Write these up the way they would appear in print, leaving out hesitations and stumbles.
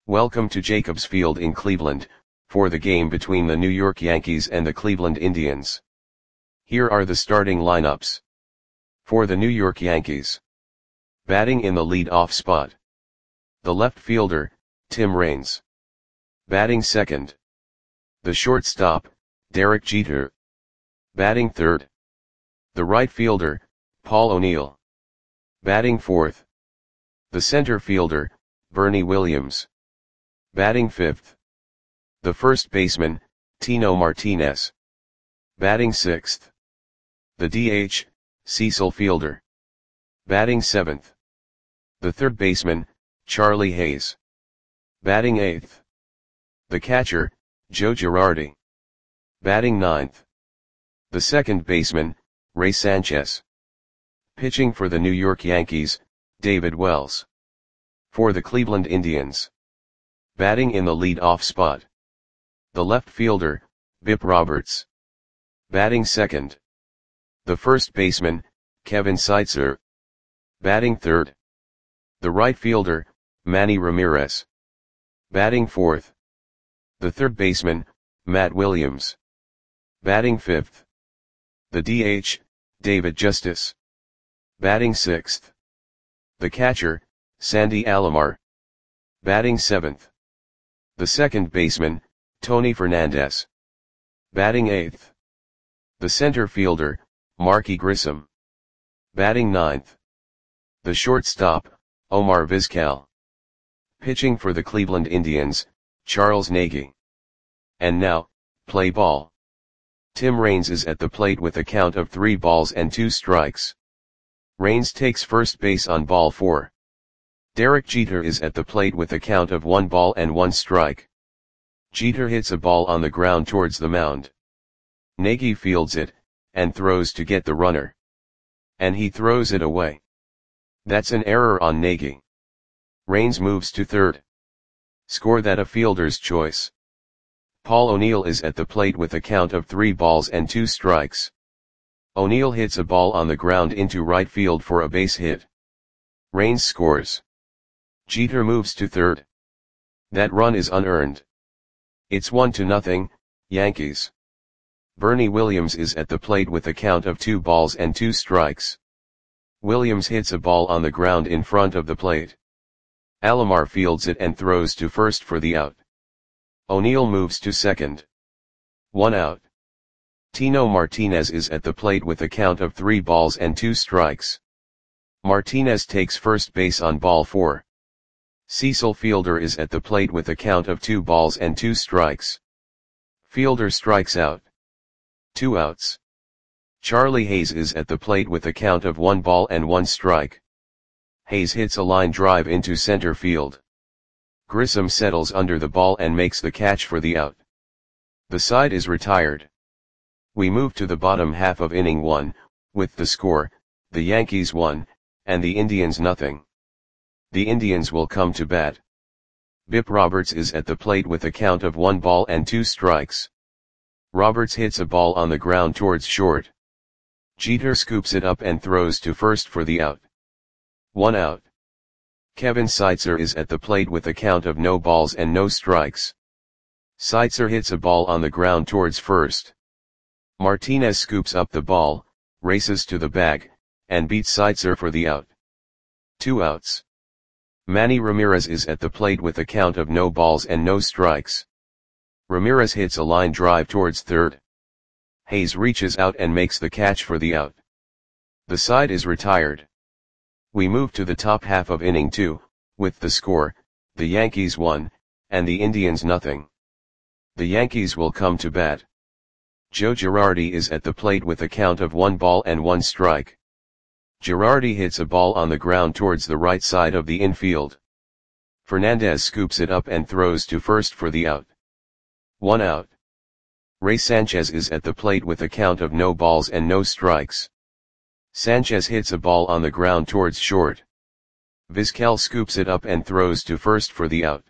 Welcome to Jacobs Field in Cleveland, for the game between the New York Yankees and the Cleveland Indians. Here are the starting lineups. For the New York Yankees. Batting in the lead-off spot. The left fielder, Tim Raines. Batting second. The shortstop, Derek Jeter. Batting third. The right fielder, Paul O'Neill. Batting fourth. The center fielder, Bernie Williams. Batting fifth. The first baseman, Tino Martinez. Batting sixth. The DH, Cecil Fielder. Batting seventh. The third baseman, Charlie Hayes. Batting eighth. The catcher, Joe Girardi. Batting ninth. The second baseman, Ray Sanchez. Pitching for the New York Yankees, David Wells. For the Cleveland Indians. Batting in the lead-off spot. The left fielder, Bip Roberts. Batting second. The first baseman, Kevin Seitzer. Batting third. The right fielder, Manny Ramirez. Batting fourth. The third baseman, Matt Williams. Batting fifth. The DH, David Justice. Batting sixth. The catcher, Sandy Alomar. Batting seventh. The second baseman, Tony Fernandez. Batting eighth. The center fielder, Marky Grissom. Batting ninth. The shortstop, Omar Vizquel. Pitching for the Cleveland Indians, Charles Nagy. And now, play ball. Tim Raines is at the plate with a count of 3 balls and 2 strikes. Raines takes first base on ball 4. Derek Jeter is at the plate with a count of 1 ball and 1 strike. Jeter hits a ball on the ground towards the mound. Nagy fields it, and throws to get the runner. And he throws it away. That's an error on Nagy. Raines moves to third. Score that a fielder's choice. Paul O'Neill is at the plate with a count of 3 balls and 2 strikes. O'Neill hits a ball on the ground into right field for a base hit. Raines scores. Jeter moves to third. That run is unearned. It's 1-0, Yankees. Bernie Williams is at the plate with a count of 2 balls and 2 strikes. Williams hits a ball on the ground in front of the plate. Alomar fields it and throws to first for the out. O'Neill moves to second. 1 out. Tino Martinez is at the plate with a count of 3 balls and 2 strikes. Martinez takes first base on ball 4. Cecil Fielder is at the plate with a count of 2 balls and 2 strikes. Fielder strikes out. 2 outs. Charlie Hayes is at the plate with a count of 1 ball and 1 strike. Hayes hits a line drive into center field. Grissom settles under the ball and makes the catch for the out. The side is retired. We move to the bottom half of inning 1, with the score, the Yankees 1, and the Indians nothing. The Indians will come to bat. Bip Roberts is at the plate with a count of 1 ball and 2 strikes. Roberts hits a ball on the ground towards short. Jeter scoops it up and throws to first for the out. 1 out. Kevin Seitzer is at the plate with a count of no balls and no strikes. Seitzer hits a ball on the ground towards first. Martinez scoops up the ball, races to the bag, and beats Seitzer for the out. 2 outs. Manny Ramirez is at the plate with a count of no balls and no strikes. Ramirez hits a line drive towards third. Hayes reaches out and makes the catch for the out. The side is retired. We move to the top half of inning 2, with the score, the Yankees 1, and the Indians nothing. The Yankees will come to bat. Joe Girardi is at the plate with a count of 1 ball and 1 strike. Girardi hits a ball on the ground towards the right side of the infield. Fernandez scoops it up and throws to first for the out. 1 out. Ray Sanchez is at the plate with a count of no balls and no strikes. Sanchez hits a ball on the ground towards short. Vizquel scoops it up and throws to first for the out.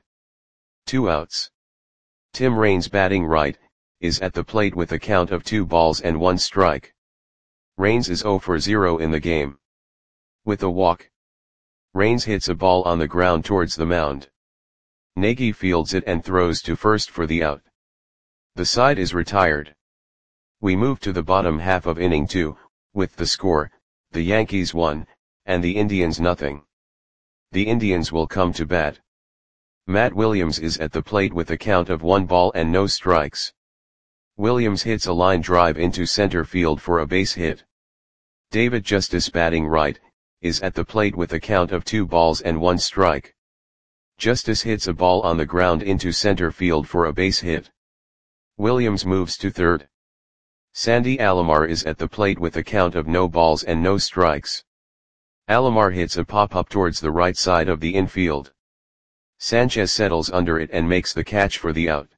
2 outs. Tim Raines batting right, is at the plate with a count of 2 balls and 1 strike. Raines is 0 for 0 in the game. With a walk. Raines hits a ball on the ground towards the mound. Nagy fields it and throws to first for the out. The side is retired. We move to the bottom half of inning 2, with the score, the Yankees 1, and the Indians nothing. The Indians will come to bat. Matt Williams is at the plate with a count of 1 ball and no strikes. Williams hits a line drive into center field for a base hit. David Justice, batting right, is at the plate with a count of 2 balls and 1 strike. Justice hits a ball on the ground into center field for a base hit. Williams moves to third. Sandy Alomar is at the plate with a count of no balls and no strikes. Alomar hits a pop-up towards the right side of the infield. Sanchez settles under it and makes the catch for the out.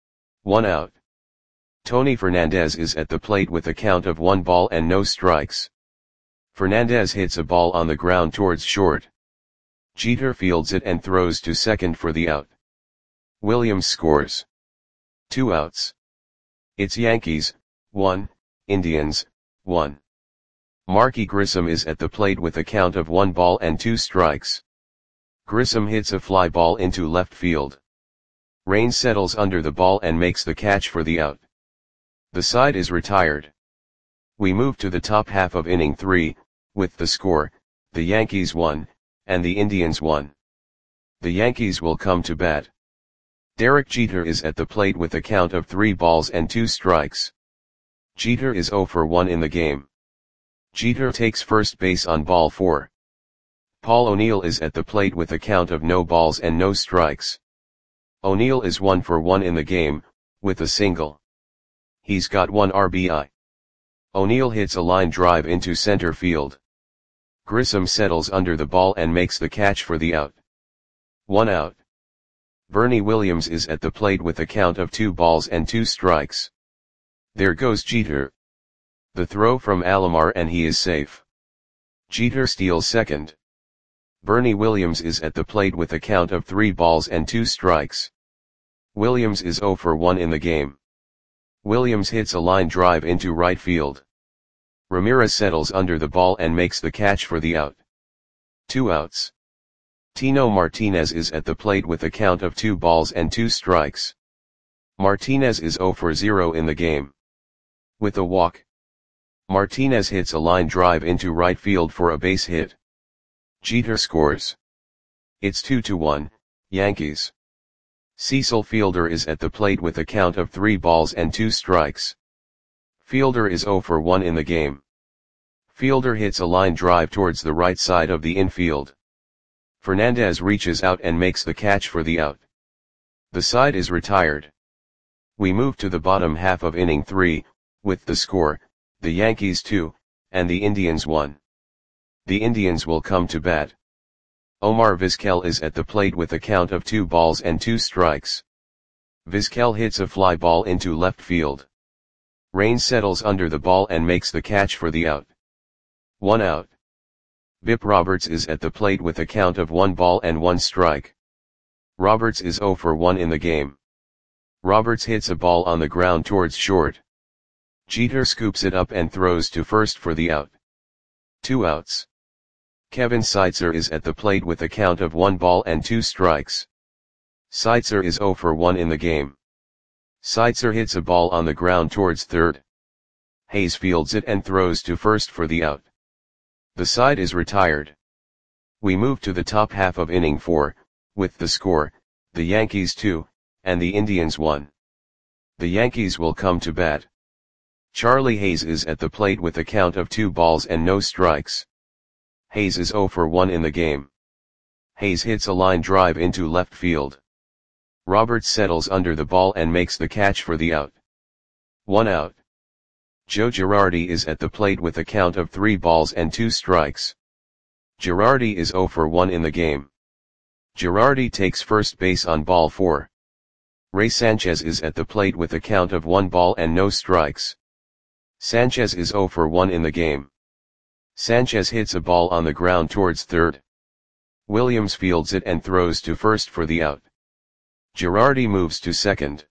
1 out. Tony Fernandez is at the plate with a count of 1 ball and no strikes. Fernandez hits a ball on the ground towards short. Jeter fields it and throws to second for the out. Williams scores. 2 outs. It's Yankees, 1, Indians, 1. Marky Grissom is at the plate with a count of 1 ball and 2 strikes. Grissom hits a fly ball into left field. Raines settles under the ball and makes the catch for the out. The side is retired. We move to the top half of inning 3, with the score, the Yankees 1, and the Indians 1. The Yankees will come to bat. Derek Jeter is at the plate with a count of 3 balls and 2 strikes. Jeter is 0 for 1 in the game. Jeter takes first base on ball 4. Paul O'Neill is at the plate with a count of no balls and no strikes. O'Neill is 1 for 1 in the game, with a single. He's got 1 RBI. O'Neill hits a line drive into center field. Grissom settles under the ball and makes the catch for the out. 1 out. Bernie Williams is at the plate with a count of 2 balls and 2 strikes. There goes Jeter. The throw from Alomar and he is safe. Jeter steals second. Bernie Williams is at the plate with a count of 3 balls and 2 strikes. Williams is 0 for 1 in the game. Williams hits a line drive into right field. Ramirez settles under the ball and makes the catch for the out. 2 outs. Tino Martinez is at the plate with a count of 2 balls and 2 strikes. Martinez is 0 for 0 in the game. With a walk. Martinez hits a line drive into right field for a base hit. Jeter scores. It's 2-1, Yankees. Cecil Fielder is at the plate with a count of 3 balls and 2 strikes. Fielder is 0 for 1 in the game. Fielder hits a line drive towards the right side of the infield. Fernandez reaches out and makes the catch for the out. The side is retired. We move to the bottom half of inning 3, with the score, the Yankees 2, and the Indians 1. The Indians will come to bat. Omar Vizquel is at the plate with a count of 2 balls and 2 strikes. Vizquel hits a fly ball into left field. Raines settles under the ball and makes the catch for the out. 1 out. Bip Roberts is at the plate with a count of 1 ball and 1 strike. Roberts is 0 for 1 in the game. Roberts hits a ball on the ground towards short. Jeter scoops it up and throws to first for the out. 2 outs. Kevin Seitzer is at the plate with a count of 1 ball and 2 strikes. Seitzer is 0 for 1 in the game. Seitzer hits a ball on the ground towards third. Hayes fields it and throws to first for the out. The side is retired. We move to the top half of inning 4, with the score, the Yankees 2, and the Indians 1. The Yankees will come to bat. Charlie Hayes is at the plate with a count of 2 balls and no strikes. Hayes is 0 for 1 in the game. Hayes hits a line drive into left field. Roberts settles under the ball and makes the catch for the out. 1 out. Joe Girardi is at the plate with a count of 3 balls and 2 strikes. Girardi is 0 for 1 in the game. Girardi takes first base on ball 4. Ray Sanchez is at the plate with a count of 1 ball and no strikes. Sanchez is 0 for 1 in the game. Sanchez hits a ball on the ground towards third. Williams fields it and throws to first for the out. Girardi moves to second.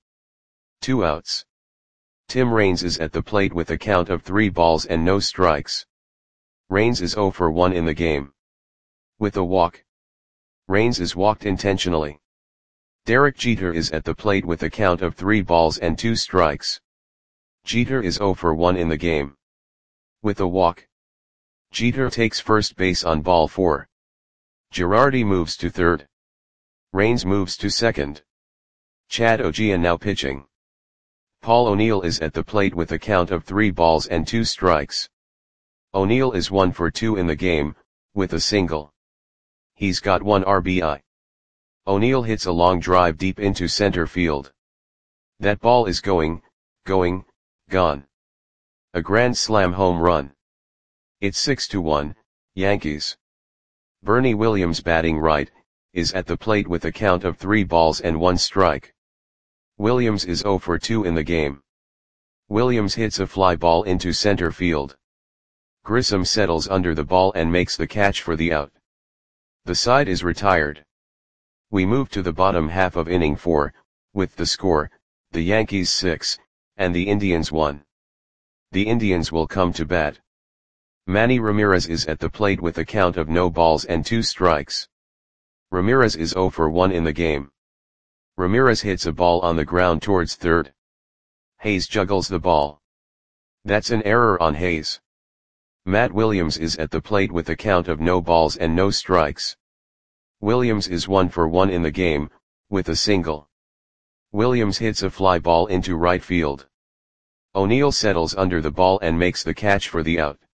2 outs. Tim Raines is at the plate with a count of 3 balls and no strikes. Raines is 0 for 1 in the game. With a walk. Raines is walked intentionally. Derek Jeter is at the plate with a count of 3 balls and 2 strikes. Jeter is 0 for 1 in the game. With a walk, Jeter takes first base on ball 4. Girardi moves to third. Raines moves to second. Chad Ogea now pitching. Paul O'Neill is at the plate with a count of 3 balls and 2 strikes. O'Neill is 1 for 2 in the game, with a single. He's got 1 RBI. O'Neill hits a long drive deep into center field. That ball is going, gone. A grand slam home run. It's 6-1, Yankees. Bernie Williams, batting right, is at the plate with a count of 3 balls and 1 strike. Williams is 0 for 2 in the game. Williams hits a fly ball into center field. Grissom settles under the ball and makes the catch for the out. The side is retired. We move to the bottom half of inning 4, with the score, the Yankees 6, and the Indians 1. The Indians will come to bat. Manny Ramirez is at the plate with a count of no balls and 2 strikes. Ramirez is 0 for 1 in the game. Ramirez hits a ball on the ground towards third. Hayes juggles the ball. That's an error on Hayes. Matt Williams is at the plate with a count of no balls and no strikes. Williams is 1 for 1 in the game, with a single. Williams hits a fly ball into right field. O'Neill settles under the ball and makes the catch for the out.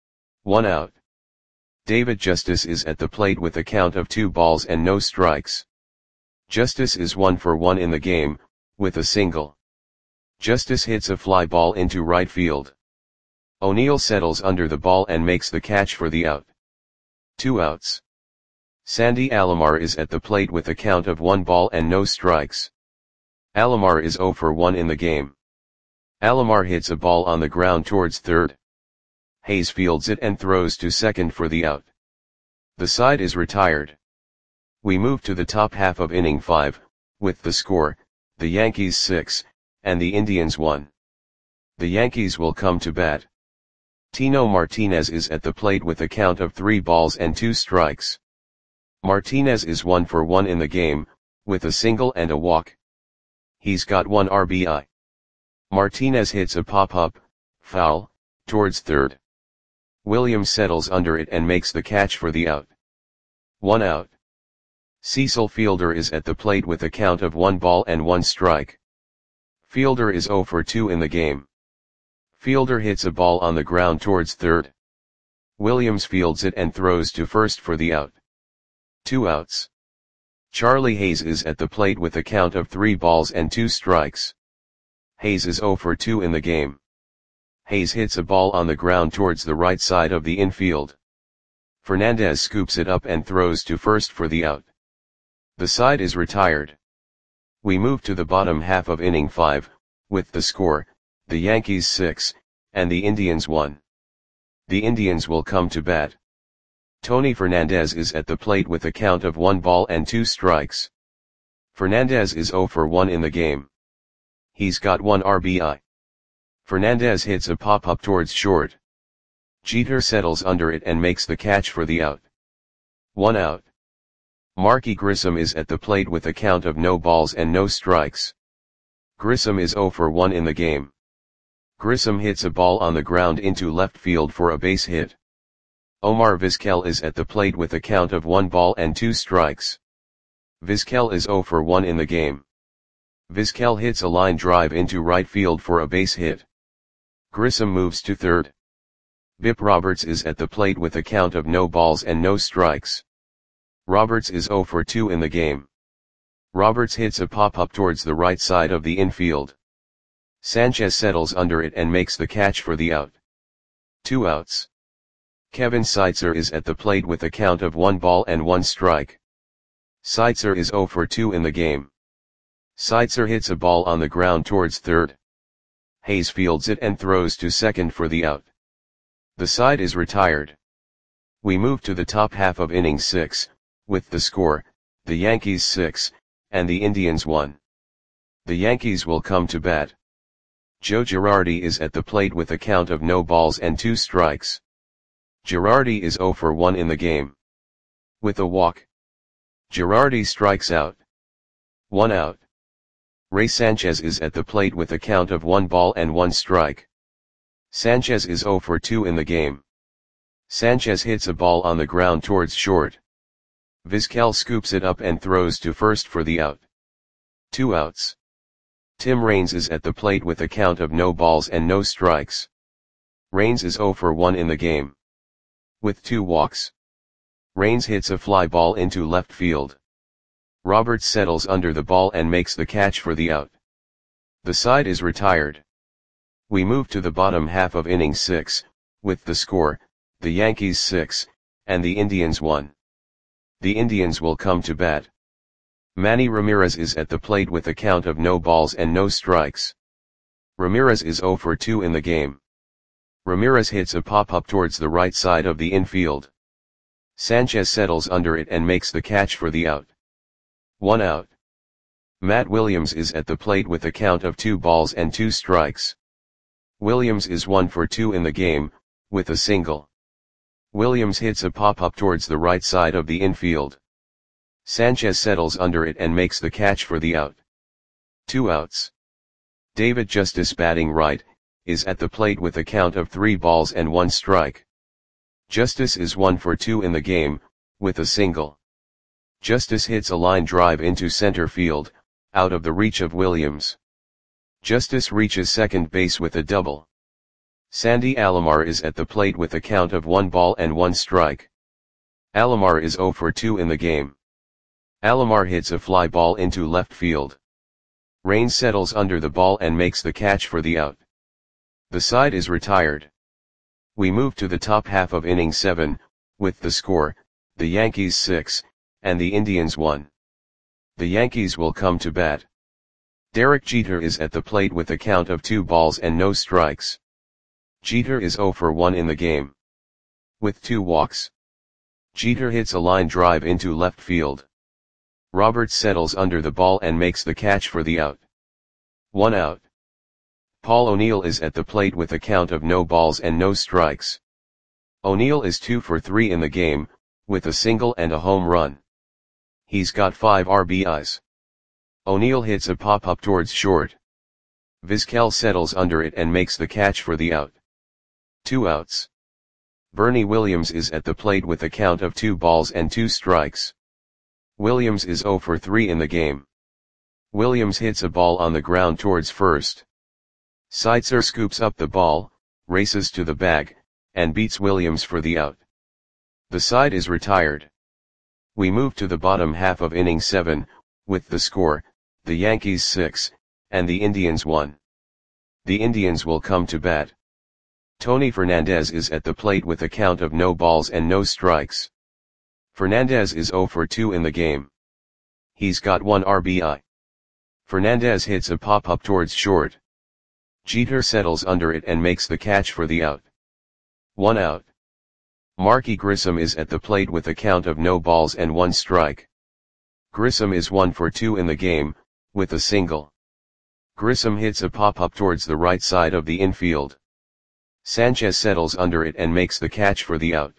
1 out. David Justice is at the plate with a count of 2 balls and no strikes. Justice is 1 for 1 in the game, with a single. Justice hits a fly ball into right field. O'Neill settles under the ball and makes the catch for the out. 2 outs. Sandy Alomar is at the plate with a count of 1 ball and no strikes. Alomar is 0 for 1 in the game. Alomar hits a ball on the ground towards third. Hayes fields it and throws to second for the out. The side is retired. We move to the top half of inning 5, with the score, the Yankees 6, and the Indians 1. The Yankees will come to bat. Tino Martinez is at the plate with a count of 3 balls and 2 strikes. Martinez is 1 for 1 in the game, with a single and a walk. He's got 1 RBI. Martinez hits a pop-up, foul, towards third. Williams settles under it and makes the catch for the out. 1 out. Cecil Fielder is at the plate with a count of 1 ball and 1 strike. Fielder is 0 for 2 in the game. Fielder hits a ball on the ground towards third. Williams fields it and throws to first for the out. 2 outs. Charlie Hayes is at the plate with a count of 3 balls and 2 strikes. Hayes is 0 for 2 in the game. Hayes hits a ball on the ground towards the right side of the infield. Fernandez scoops it up and throws to first for the out. The side is retired. We move to the bottom half of inning 5, with the score, the Yankees 6, and the Indians 1. The Indians will come to bat. Tony Fernandez is at the plate with a count of 1 ball and 2 strikes. Fernandez is 0 for 1 in the game. He's got 1 RBI. Fernandez hits a pop-up towards short. Jeter settles under it and makes the catch for the out. 1 out. Marky Grissom is at the plate with a count of no balls and no strikes. Grissom is 0 for 1 in the game. Grissom hits a ball on the ground into left field for a base hit. Omar Vizquel is at the plate with a count of 1 ball and 2 strikes. Vizquel is 0 for 1 in the game. Vizquel hits a line drive into right field for a base hit. Grissom moves to third. Bip Roberts is at the plate with a count of no balls and no strikes. Roberts is 0 for 2 in the game. Roberts hits a pop-up towards the right side of the infield. Sanchez settles under it and makes the catch for the out. 2 outs. Kevin Seitzer is at the plate with a count of 1 ball and 1 strike. Seitzer is 0 for 2 in the game. Seitzer hits a ball on the ground towards third. Hayes fields it and throws to second for the out. The side is retired. We move to the top half of inning 6, with the score, the Yankees 6, and the Indians 1. The Yankees will come to bat. Joe Girardi is at the plate with a count of no balls and 2 strikes. Girardi is 0 for 1 in the game. With a walk, Girardi strikes out. 1 out. Ray Sanchez is at the plate with a count of 1 ball and 1 strike. Sanchez is 0 for 2 in the game. Sanchez hits a ball on the ground towards short. Vizquel scoops it up and throws to first for the out. 2 outs. Tim Raines is at the plate with a count of no balls and no strikes. Raines is 0 for 1 in the game. With 2 walks. Raines hits a fly ball into left field. Roberts settles under the ball and makes the catch for the out. The side is retired. We move to the bottom half of inning 6, with the score, the Yankees 6, and the Indians 1. The Indians will come to bat. Manny Ramirez is at the plate with a count of no balls and no strikes. Ramirez is 0 for 2 in the game. Ramirez hits a pop-up towards the right side of the infield. Sanchez settles under it and makes the catch for the out. 1 out. Matt Williams is at the plate with a count of 2 balls and 2 strikes. Williams is 1 for 2 in the game, with a single. Williams hits a pop-up towards the right side of the infield. Sanchez settles under it and makes the catch for the out. 2 outs. David Justice, batting right, is at the plate with a count of 3 balls and 1 strike. Justice is 1 for 2 in the game, with a single. Justice hits a line drive into center field, out of the reach of Williams. Justice reaches second base with a double. Sandy Alomar is at the plate with a count of 1 ball and 1 strike. Alomar is 0 for 2 in the game. Alomar hits a fly ball into left field. Raines settles under the ball and makes the catch for the out. The side is retired. We move to the top half of inning 7, with the score, the Yankees 6, and the Indians 1. The Yankees will come to bat. Derek Jeter is at the plate with a count of 2 balls and no strikes. Jeter is 0 for 1 in the game. With 2 walks. Jeter hits a line drive into left field. Roberts settles under the ball and makes the catch for the out. 1 out. Paul O'Neill is at the plate with a count of no balls and no strikes. O'Neill is 2 for 3 in the game, with a single and a home run. He's got 5 RBIs. O'Neill hits a pop-up towards short. Vizquel settles under it and makes the catch for the out. 2 outs. Bernie Williams is at the plate with a count of 2 balls and 2 strikes. Williams is 0 for 3 in the game. Williams hits a ball on the ground towards first. Seitzer scoops up the ball, races to the bag, and beats Williams for the out. The side is retired. We move to the bottom half of inning 7, with the score, the Yankees 6, and the Indians 1. The Indians will come to bat. Tony Fernandez is at the plate with a count of no balls and no strikes. Fernandez is 0 for 2 in the game. He's got 1 RBI. Fernandez hits a pop-up towards short. Jeter settles under it and makes the catch for the out. 1 out. Marky Grissom is at the plate with a count of no balls and 1 strike. Grissom is 1 for 2 in the game, with a single. Grissom hits a pop-up towards the right side of the infield. Sanchez settles under it and makes the catch for the out.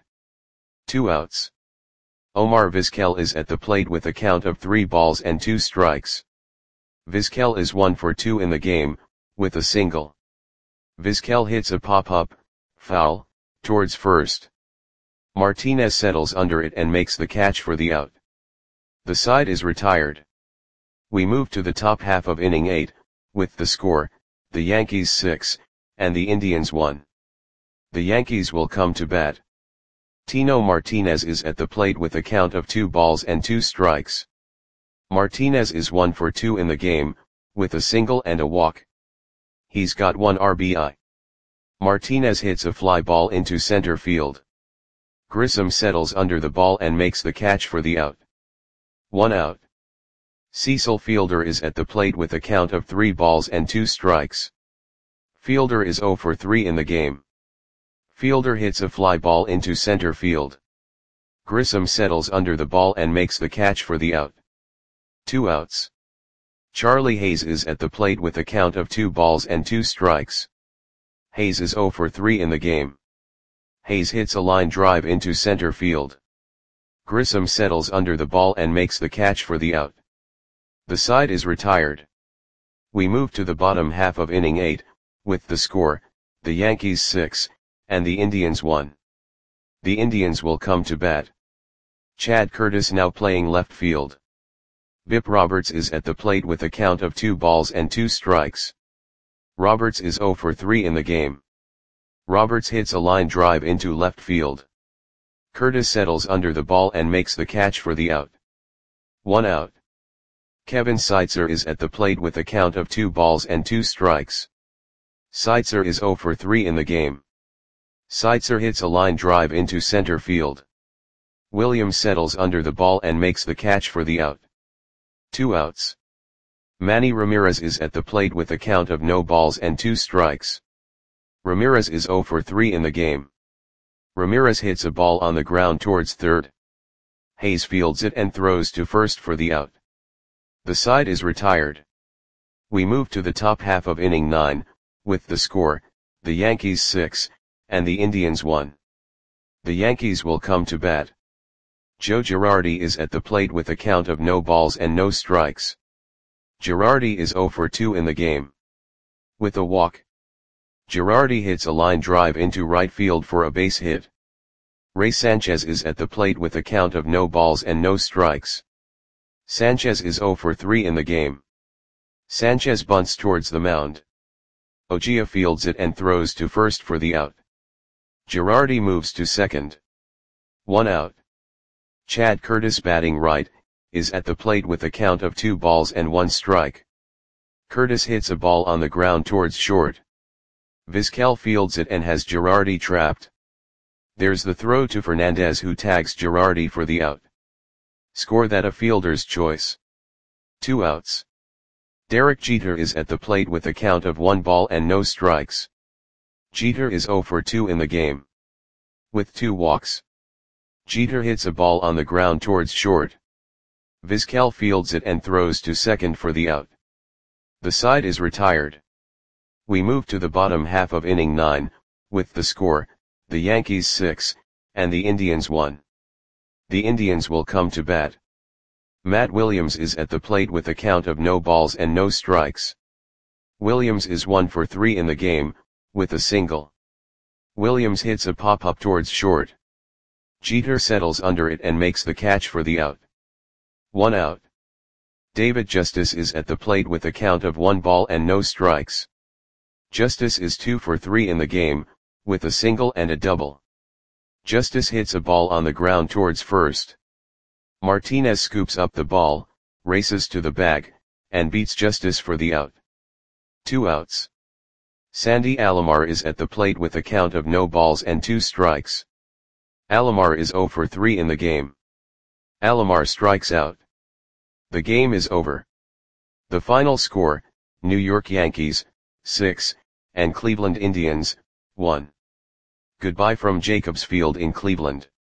2 outs. Omar Vizquel is at the plate with a count of 3 balls and 2 strikes. Vizquel is 1 for 2 in the game, with a single. Vizquel hits a pop-up, foul, towards first. Martinez settles under it and makes the catch for the out. The side is retired. We move to the top half of inning 8, with the score, the Yankees 6, and the Indians 1. The Yankees will come to bat. Tino Martinez is at the plate with a count of 2 balls and 2 strikes. Martinez is 1 for 2 in the game, with a single and a walk. He's got 1 RBI. Martinez hits a fly ball into center field. Grissom settles under the ball and makes the catch for the out. 1 out. Cecil Fielder is at the plate with a count of 3 balls and 2 strikes. Fielder is 0 for 3 in the game. Fielder hits a fly ball into center field. Grissom settles under the ball and makes the catch for the out. 2 outs. Charlie Hayes is at the plate with a count of 2 balls and 2 strikes. Hayes is 0 for 3 in the game. Hayes hits a line drive into center field. Grissom settles under the ball and makes the catch for the out. The side is retired. We move to the bottom half of inning 8, with the score, the Yankees 6, and the Indians 1. The Indians will come to bat. Chad Curtis now playing left field. Bip Roberts is at the plate with a count of 2 balls and 2 strikes. Roberts is 0 for 3 in the game. Roberts hits a line drive into left field. Curtis settles under the ball and makes the catch for the out. 1 out. Kevin Seitzer is at the plate with a count of 2 balls and 2 strikes. Seitzer is 0 for 3 in the game. Seitzer hits a line drive into center field. Williams settles under the ball and makes the catch for the out. 2 outs. Manny Ramirez is at the plate with a count of no balls and 2 strikes. Ramirez is 0 for 3 in the game. Ramirez hits a ball on the ground towards third. Hayes fields it and throws to first for the out. The side is retired. We move to the top half of inning 9, with the score, the Yankees 6, and the Indians 1. The Yankees will come to bat. Joe Girardi is at the plate with a count of no balls and no strikes. Girardi is 0 for 2 in the game. With a walk, Girardi hits a line drive into right field for a base hit. Ray Sanchez is at the plate with a count of no balls and no strikes. Sanchez is 0 for 3 in the game. Sanchez bunts towards the mound. Ojia fields it and throws to first for the out. Girardi moves to second. 1 out. Chad Curtis batting right, is at the plate with a count of 2 balls and 1 strike. Curtis hits a ball on the ground towards short. Vizquel fields it and has Girardi trapped. There's the throw to Fernandez, who tags Girardi for the out. Score that a fielder's choice. 2 outs. Derek Jeter is at the plate with a count of 1 ball and no strikes. Jeter is 0 for 2 in the game. With 2 walks, Jeter hits a ball on the ground towards short. Vizquel fields it and throws to second for the out. The side is retired. We move to the bottom half of inning 9, with the score, the Yankees 6, and the Indians 1. The Indians will come to bat. Matt Williams is at the plate with a count of no balls and no strikes. Williams is 1 for 3 in the game, with a single. Williams hits a pop-up towards short. Jeter settles under it and makes the catch for the out. 1 out. David Justice is at the plate with a count of 1 ball and no strikes. Justice is 2 for 3 in the game, with a single and a double. Justice hits a ball on the ground towards first. Martinez scoops up the ball, races to the bag, and beats Justice for the out. 2 outs. Sandy Alomar is at the plate with a count of no balls and 2 strikes. Alomar is 0 for 3 in the game. Alomar strikes out. The game is over. The final score, New York Yankees, 6, and Cleveland Indians, 1. Goodbye from Jacobs Field in Cleveland.